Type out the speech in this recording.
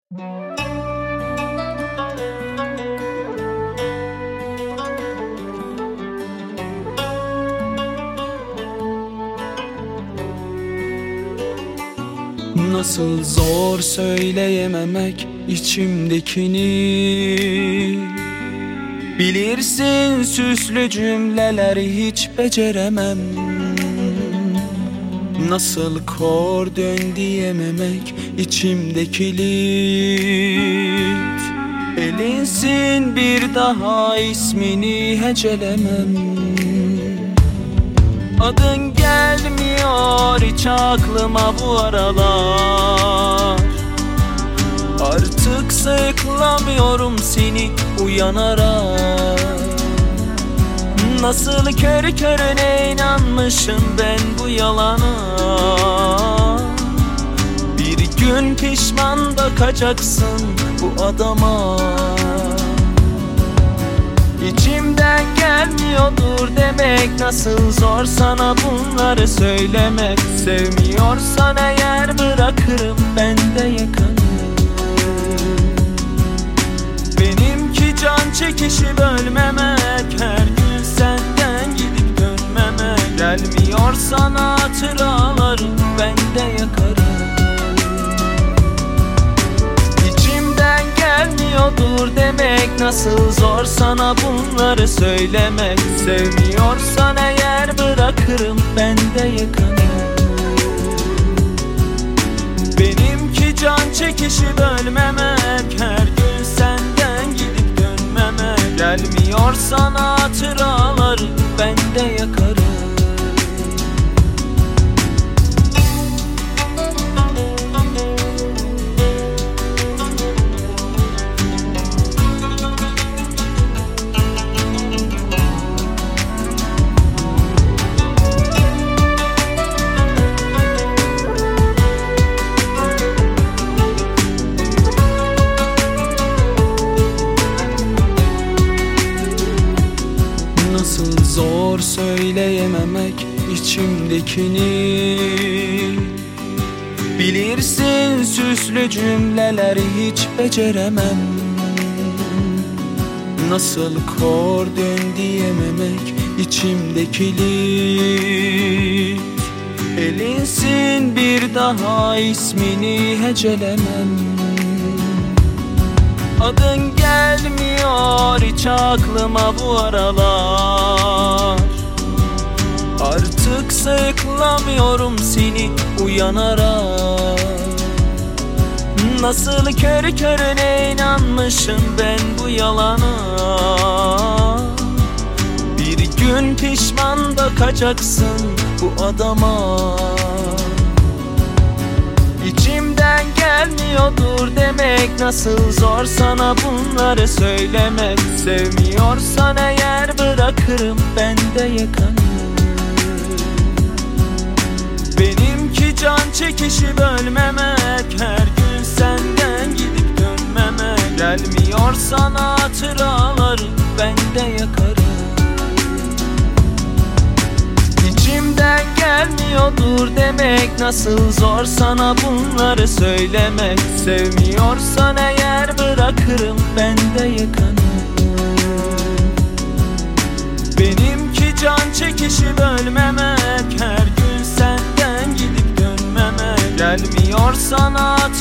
Nasıl zor söyleyememek içimdekini. Bilirsin süslü cümleleri hiç beceremem. Nasıl kor dön diyememek içimdeki lit. Elinsin bir daha ismini hecelemem. Adın gelmiyor hiç aklıma bu aralar. Artık sayıklamıyorum seni uyanarak. Nasıl körü körüne inanmışım ben bu yalana. Bir gün pişman bakacaksın bu adama. İçimden gelmiyordur demek, nasıl zor sana bunları söylemek. Sevmiyorsan eğer bırakırım ben de yakanı. Benimki can çekişi bölmemek, her gün senden gidip dönmemek. Gelmiyorsan hatıraları ben de yakarım. Gelmiyordur demek, nasıl zor sana bunları söylemek. Sevmiyorsan eğer bırakırım ben de yakanı. Benimki can çekişi bölmemek, her gün senden gidip dönmemek. Gelmiyorsan hatıraları ben de yakarım. Nasıl zor söyleyememek içimdekini. Bilirsin süslü cümleleri hiç beceremem. Nasıl kor dön diyememek içimdeki lit. Elinsin bir daha ismini hecelemem. Adın gelmiyor hiç aklıma bu aralar. Artık sayıklamıyorum seni uyanarak. Nasıl körü körüne inanmışım ben bu yalana. Bir gün pişman bakacaksın bu adama. İçimden gelmiyordur demek, nasıl zor sana bunları söylemek. Sevmiyorsan eğer bırakırım ben de yakanı. Benimki can çekişi bölmemek, her gün senden gidip dönmemek. Gelmiyorsan hatıraları ben de yakarım. İçimden gelmiyordur demek, nasıl zor sana bunları söylemek. Sevmiyorsan eğer bırakırım ben de yakanı. Benimki can çekişi bölmemek, her gün senden gidip dönmemek. Gelmiyorsan